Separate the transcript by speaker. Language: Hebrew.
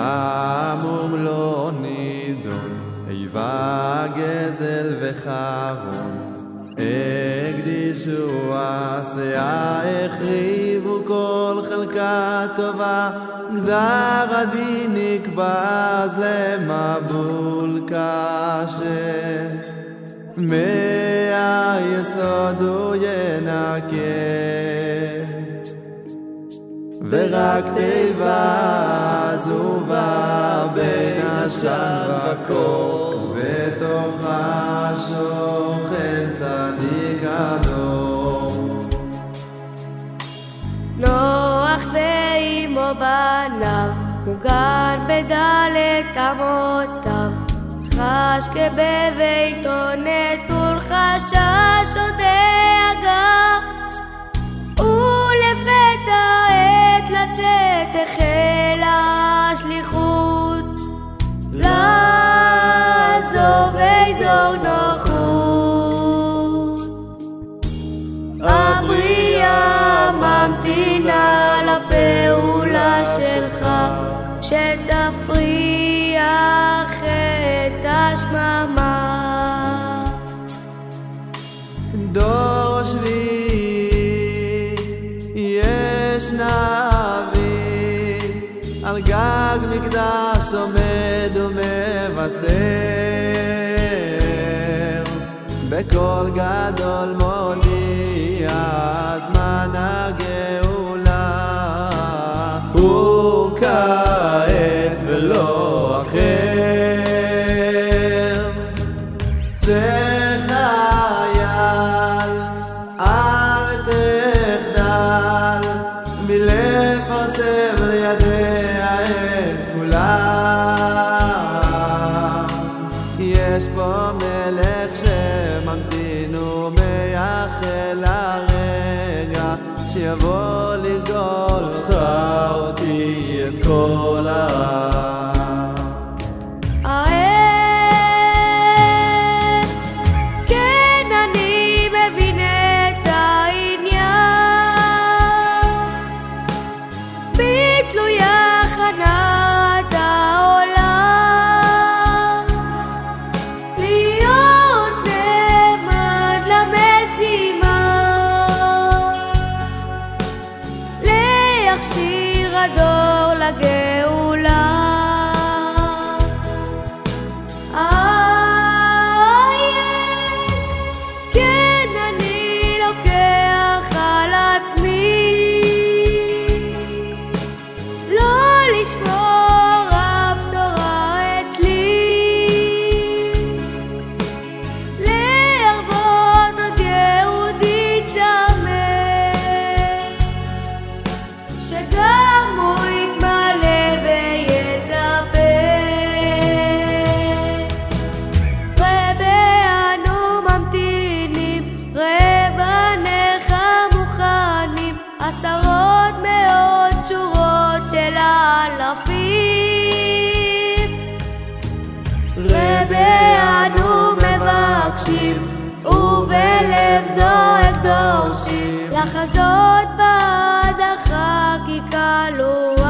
Speaker 1: המום לא נידון, איבה גזל וחרון, הקדישו עשייה, החריבו כל חלקה טובה, גזר הדין נקבע אז למבול קשה, מהיסוד הוא ינקה, ורק תיבה עזובה בין עשן וקור, ותוכה שוכן צדיק הדור.
Speaker 2: נוח ואימו בניו, מוגן בדלת אמותיו, חש כבביתו נטול חשש או דאגה, ולפתע עת לצאת החלה השליחות, לעזוב אזור נוחות. הבריאה ממתינה לפעולה שלך, שתפריח את השממה.
Speaker 1: דור שביעי יש נביא, על גג מקדש עומד ומבשר, בקול גדול מודיע זמן הגאולה, הוא כעת ולא אחר. צא חייל, אל תחדל, מלפרסם לידיה את כולם. יש פה מלך שממתין ומייחל לרגע שיבוא לגאול אותך אותי את כל הרע.
Speaker 2: כן, אני מבין את העניין, בתלוי הכנת העולם, להיות נאמן למשימה, להכשיר הדור לגאולה. כן, אני לוקח על עצמי לא לשמור הבשורה אצלי, להרבות עוד יהודי צמא, שגם הוא יתמלא ויצפה. רבה אנו ממתינים, רבה נכה מוכנים, עשרות מאות שורות של אלפים. רבה אנו מבקשים, ובלב זועק דורשים, לחזות בעד החקיקה לו.